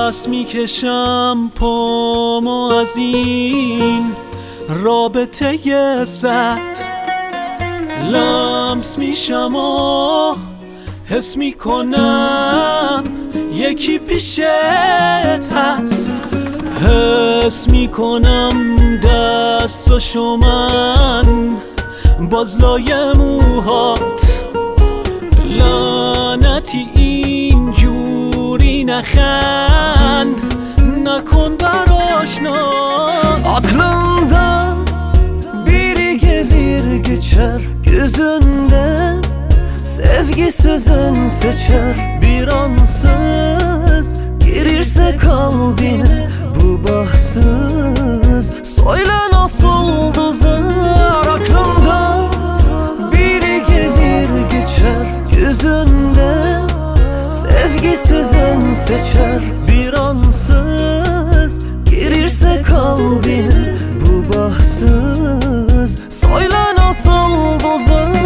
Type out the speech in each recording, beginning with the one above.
دست میکشم پامو از این رابطه زد، لمس میشم و حس میکنم یکی پیشت هست، حس میکنم دستاشو من باز لای موهات، لعنتی اینجوری نخند نکن barışnak. Aklımdan biri gelir geçer, gözünden sevgi sözün seçer. Bir ansız girirse kalbine bu bahtsız, söyle nasıl düzer. Aklımdan biri gelir geçer, gözünden sevgi sözün seçer. Bir ansız girirse kalbine bu bahtsız, söyle nasıl düzer.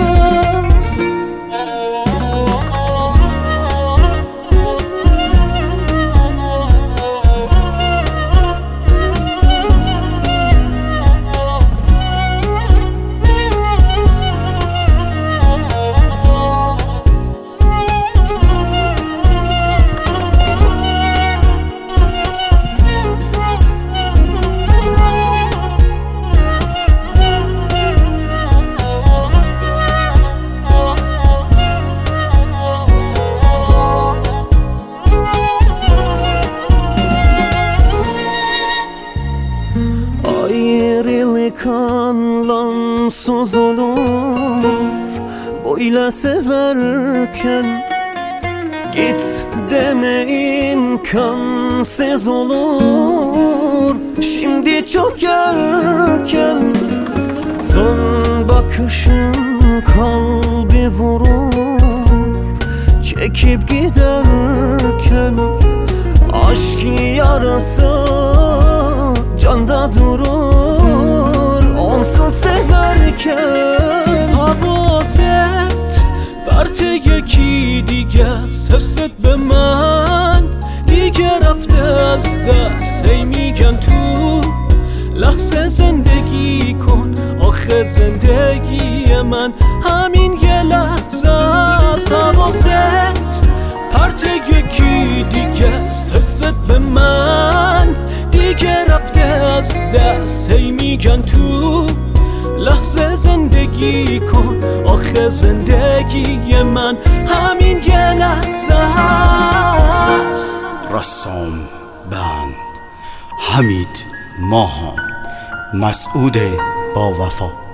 Ayrılık anlamsız olur böyle severken, git deme imkansız olur şimdi çok erken. Son bakışın kalbi vurur çekip giderken, aşk yarası canda durur onsuz severken. حواست برت یکی دیگه، حست به من دیگه رفته از دست. هی میگن تو لحظه زندگی کن، آخر زندگی من همین یه لحظه است. حواست پرت یکی دیگه، حست به من دیگه رفته از دست. هی میگن تو لحظه زندگی کن، آخه زندگی من همین یه لحظه است. رسام بند حمید ماهان، مسعود با وفا.